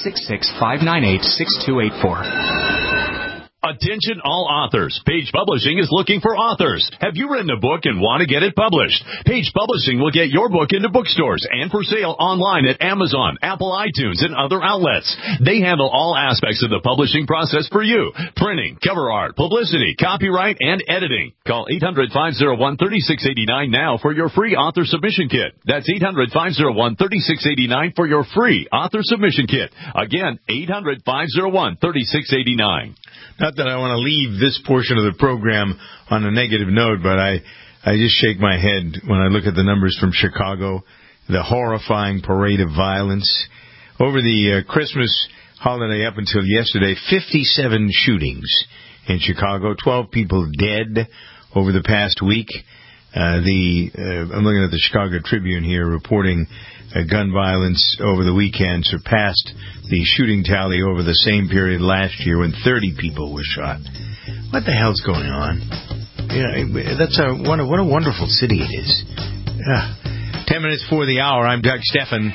Speaker 25: 1-866-598-6284.
Speaker 27: Attention all authors. Page Publishing is looking for authors. Have you written a book and want to get it published? Page Publishing will get your book into bookstores and for sale online at Amazon, Apple iTunes, and other outlets. They handle all aspects of the publishing process for you. Printing, cover art, publicity, copyright, and editing. Call 800-501-3689 now for your free author submission kit. That's 800-501-3689 for your free author submission kit. Again, 800-501-3689.
Speaker 2: Not that I want to leave this portion of the program on a negative note, but I just shake my head when I look at the numbers from Chicago, the horrifying parade of violence. Over the Christmas holiday up until yesterday, 57 shootings in Chicago, 12 people dead over the past week. I'm looking at the Chicago Tribune here reporting gun violence over the weekend surpassed the shooting tally over the same period last year when 30 people were shot. What the hell's going on? What a wonderful city it is. 10 minutes for the hour. I'm Doug Steffen.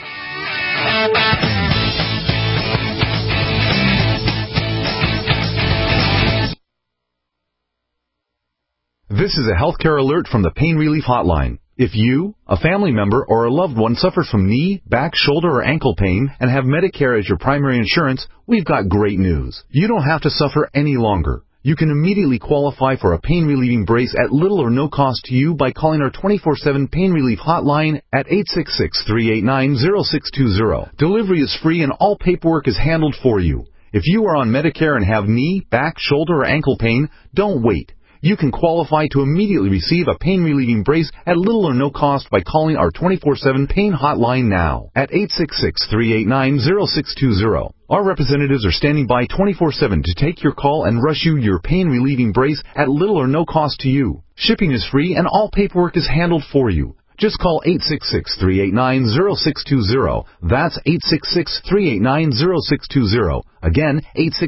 Speaker 28: This is a healthcare alert from the Pain Relief Hotline.
Speaker 16: If you, a family member, or a loved one suffers from knee, back, shoulder, or ankle pain and have Medicare as your primary insurance, we've got great news. You don't have to suffer any longer. You can immediately qualify for a pain-relieving brace at little or no cost to you by calling our 24/7 pain relief hotline at 866-389-0620. Delivery is free and all paperwork is handled for you. If you are on Medicare and have knee, back, shoulder, or ankle pain, don't wait. You can qualify to immediately receive a pain-relieving brace at little or no cost by calling our 24/7 pain hotline now at 866-389-0620. Our representatives are standing by 24/7 to take your call and rush you your pain-relieving brace at little or no cost to you. Shipping is free and all paperwork is handled for you. Just call 866-389-0620. That's 866-389-0620. Again,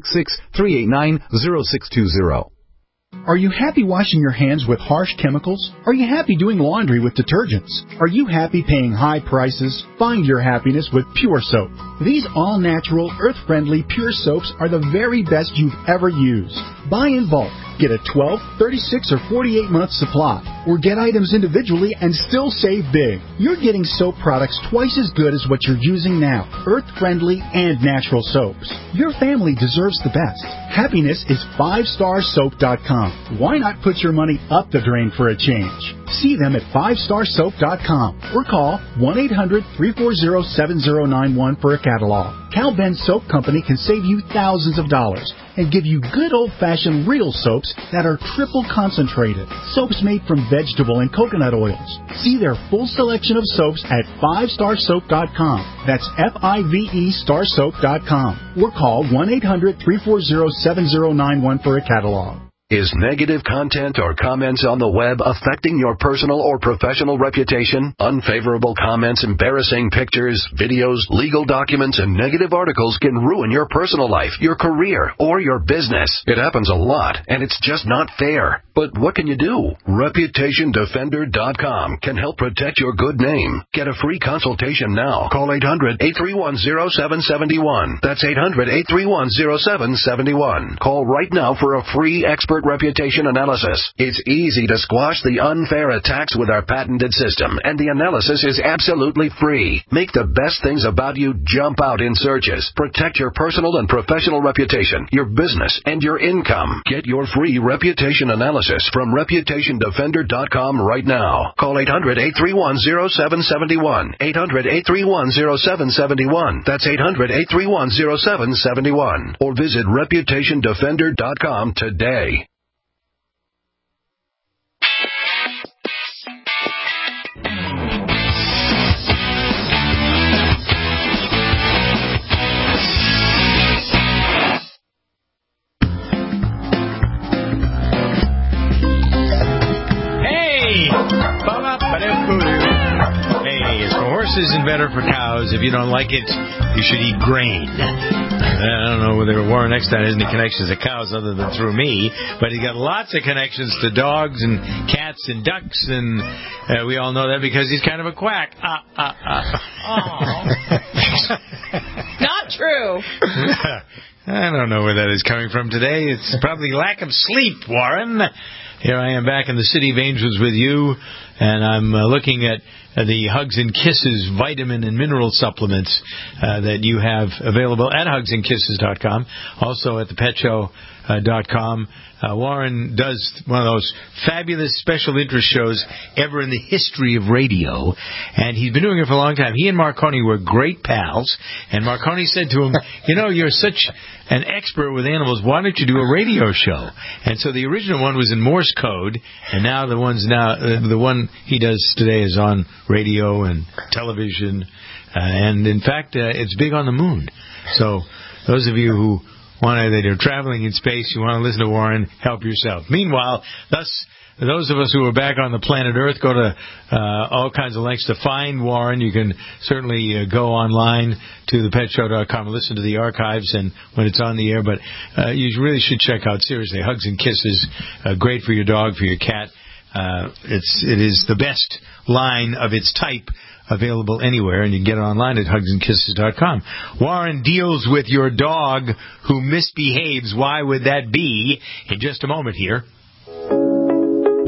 Speaker 16: 866-389-0620.
Speaker 17: Are you happy washing your hands with harsh chemicals? Are you happy doing laundry with detergents? Are you happy paying high prices? Find your happiness with Pure Soap. These all-natural, earth-friendly Pure Soaps are the very best you've ever used. Buy in bulk. Get a 12, 36, or 48-month supply. Or get items individually and still save big. You're getting soap products twice as good as what you're using now. Earth-friendly and natural soaps. Your family deserves the best. Happiness is 5starsoap.com. Why not put your money up the drain for a change? See them at 5starsoap.com or call 1-800-340-7091 for a catalog. Cal Ben Soap Company can save you thousands of dollars and give you good old-fashioned real soaps that are triple concentrated. Soaps made from vegetable and coconut oils. See their full selection of soaps at 5starsoap.com. That's F-I-V-E starsoap.com. Or call 1-800-340-7091 for a catalog.
Speaker 14: Is negative content or comments on the web affecting your personal or professional reputation? Unfavorable comments, embarrassing pictures, videos, legal documents, and negative articles can ruin your personal life, your career, or your business. It happens a lot, and it's just not fair. But what can you do? ReputationDefender.com can help protect your good name. Get a free consultation now. Call 800-831-0771. That's 800-831-0771. Call right now for a free expert reputation analysis. It's easy to squash the unfair attacks with our patented system, and the analysis is absolutely free. Make the best things about you jump out in searches. Protect your personal and professional reputation, your business, and your income. Get your free reputation analysis from ReputationDefender.com right now. Call 800-831-0771. 800-831-0771. That's 800-831-0771. Or visit ReputationDefender.com today.
Speaker 2: Hey, it's for horses and better for cows. If you don't like it, you should eat grain. I don't know whether Warren Eckstein has any connections to cows other than through me, but he's got lots of connections to dogs and cats and ducks, and we all know that because he's kind of a quack.
Speaker 18: Not true.
Speaker 2: I don't know where that is coming from today. It's probably lack of sleep, Warren. Here I am back in the City of Angels with you, and I'm looking at the Hugs and Kisses vitamin and mineral supplements that you have available at hugsandkisses.com, also at thepetshow.com. Warren does one of those fabulous special interest shows ever in the history of radio, and he's been doing it for a long time. He and Marconi were great pals, and Marconi said to him, you know, you're such an expert with animals, why don't you do a radio show? And so the original one was in Morse code, and now the one he does today is on radio and television, and in fact, it's big on the moon. So those of you who that you're traveling in space, you want to listen to Warren, help yourself. Meanwhile, those of us who are back on the planet Earth go to all kinds of lengths to find Warren. You can certainly go online to thepetshow.com and listen to the archives and when it's on the air. But you really should check out, seriously, Hugs and Kisses. Great for your dog, for your cat. It is the best line of its type available anywhere, and you can get it online at hugsandkisses.com. Warren deals with your dog who misbehaves. Why would that be? In just a moment here.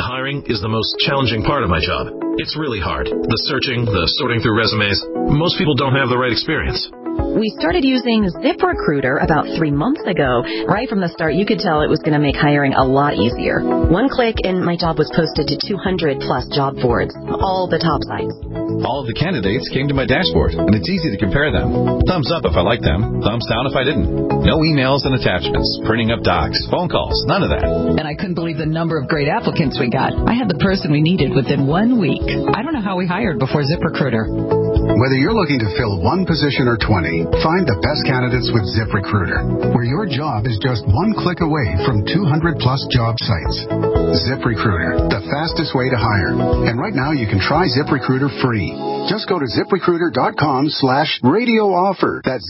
Speaker 1: Hiring is the most challenging part of my job. It's really hard. The searching, the sorting through resumes. Most people don't have the right experience.
Speaker 26: We started using ZipRecruiter about 3 months ago. Right from the start, you could tell it was going to make hiring a lot easier. One click and my job was posted to 200-plus job boards, all the top sites.
Speaker 16: All of the candidates came to my dashboard, and it's easy to compare them. Thumbs up if I liked them, thumbs down if I didn't. No emails and attachments, printing up docs, phone calls, none of that.
Speaker 3: And I couldn't believe the number of great applicants we got. I had the person we needed within 1 week. I don't know how we hired before ZipRecruiter.
Speaker 13: Whether you're looking to fill one position or 20, find the best candidates with ZipRecruiter, where your job is just one click away from 200-plus job sites. ZipRecruiter, the fastest way to hire. And right now you can try ZipRecruiter free. Just go to ZipRecruiter.com/radio offer. That's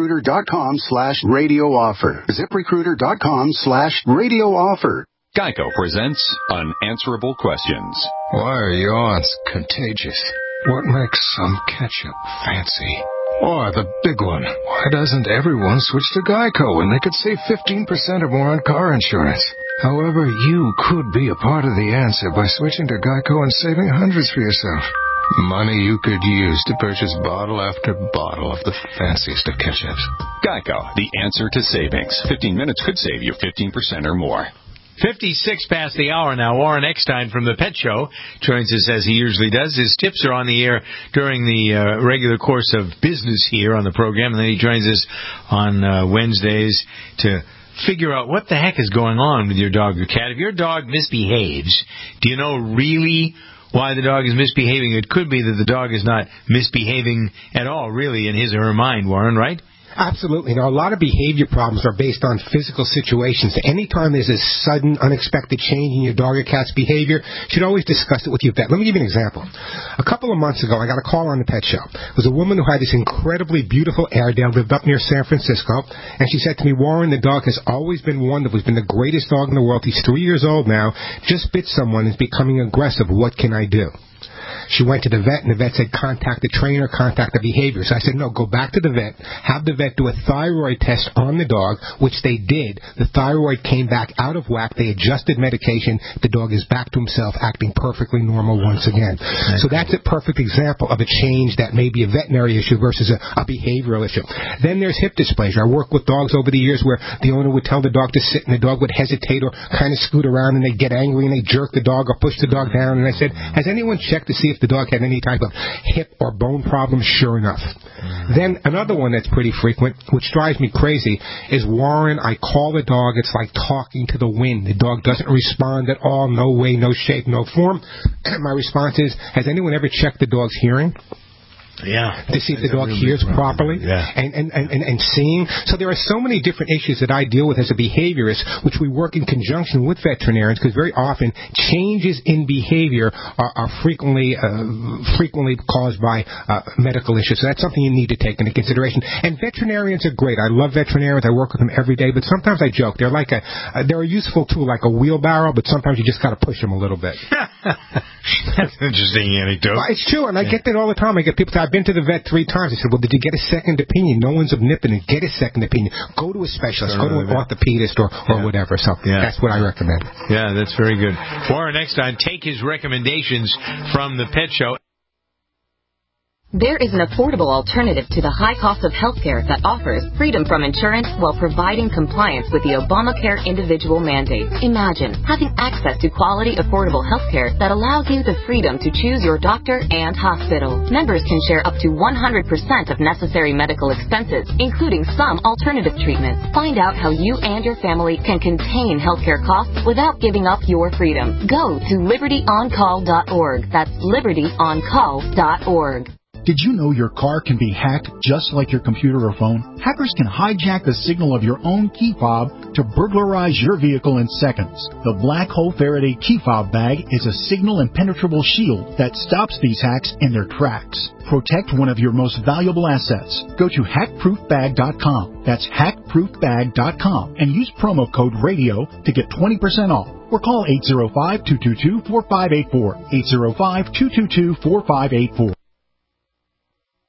Speaker 13: ZipRecruiter.com/radio offer. ZipRecruiter.com/radio offer.
Speaker 15: Geico presents Unanswerable Questions.
Speaker 19: Why are yawns contagious? What makes some ketchup fancy? Or the big one, why doesn't everyone switch to Geico when they could save 15% or more on car insurance? However, you could be a part of the answer by switching to Geico and saving hundreds for yourself. Money you could use to purchase bottle after bottle of the fanciest of ketchups.
Speaker 15: Geico, the answer to savings. 15 minutes could save you 15% or more.
Speaker 2: 56 past the hour now. Warren Eckstein from the Pet Show joins us as he usually does. His tips are on the air during the regular course of business here on the program, and then he joins us on Wednesdays to figure out what the heck is going on with your dog or cat. If your dog misbehaves, do you know really why the dog is misbehaving? It could be that the dog is not misbehaving at all, really, in his or her mind, Warren, right?
Speaker 20: Absolutely. Now, a lot of behavior problems are based on physical situations. Anytime there's a sudden, unexpected change in your dog or cat's behavior, you should always discuss it with your vet. Let me give you an example. A couple of months ago, I got a call on the Pet Show. It was a woman who had this incredibly beautiful Airedale, lived up near San Francisco, and she said to me, Warren, the dog has always been wonderful. He's been the greatest dog in the world. He's 3 years old now. Just bit someone. Is becoming aggressive. What can I do? She went to the vet, and the vet said, contact the trainer, contact the behavior. So I said, no, go back to the vet, have the vet do a thyroid test on the dog, which they did. The thyroid came back out of whack. They adjusted medication. The dog is back to himself, acting perfectly normal once again. So that's a perfect example of a change that may be a veterinary issue versus a behavioral issue. Then there's hip dysplasia. I worked with dogs over the years where the owner would tell the dog to sit, and the dog would hesitate or kind of scoot around, and they'd get angry, and they'd jerk the dog or push the dog down. And I said, has anyone checked to see if the dog had any type of hip or bone problem? Sure enough. Then another one that's pretty frequent, which drives me crazy, is Warren, I call the dog, it's like talking to the wind. The dog doesn't respond at all, no way, no shape, no form. My response is, has anyone ever checked the dog's hearing?
Speaker 2: Yeah.
Speaker 20: To see if the dog hears properly and seeing. So there are so many different issues that I deal with as a behaviorist, which we work in conjunction with veterinarians, because very often changes in behavior are frequently caused by medical issues. So that's something you need to take into consideration. And veterinarians are great. I love veterinarians. I work with them every day. But sometimes I joke. They're like they're a useful tool, like a wheelbarrow, but sometimes you just got to push them a little bit.
Speaker 2: That's an interesting anecdote.
Speaker 20: Well, it's true, and I get that all the time. I get people say, I've been to the vet 3 times. I said, well, did you get a second opinion? No one's omnipotent. Get a second opinion. Go to a specialist. Go to an orthopedist or whatever. So that's what I recommend.
Speaker 2: Yeah, that's very good. Warren Eckstein, take his recommendations from the Pet Show.
Speaker 21: There is an affordable alternative to the high cost of healthcare that offers freedom from insurance while providing compliance with the Obamacare individual mandate. Imagine having access to quality, affordable healthcare that allows you the freedom to choose your doctor and hospital. Members can share up to 100% of necessary medical expenses, including some alternative treatments. Find out how you and your family can contain healthcare costs without giving up your freedom. Go to libertyoncall.org. That's libertyoncall.org.
Speaker 17: Did you know your car can be hacked just like your computer or phone? Hackers can hijack the signal of your own key fob to burglarize your vehicle in seconds. The Black Hole Faraday key fob bag is a signal impenetrable shield that stops these hacks in their tracks. Protect one of your most valuable assets. Go to hackproofbag.com. That's hackproofbag.com and use promo code RADIO to get 20% off. Or call 805-222-4584. 805-222-4584.